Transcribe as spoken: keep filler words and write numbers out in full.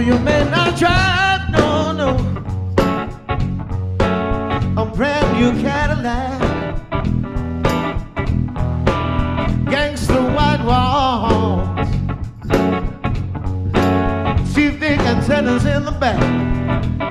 you may not drive, no, no, a brand new Cadillac, gangster white walls, two big antennas in the back.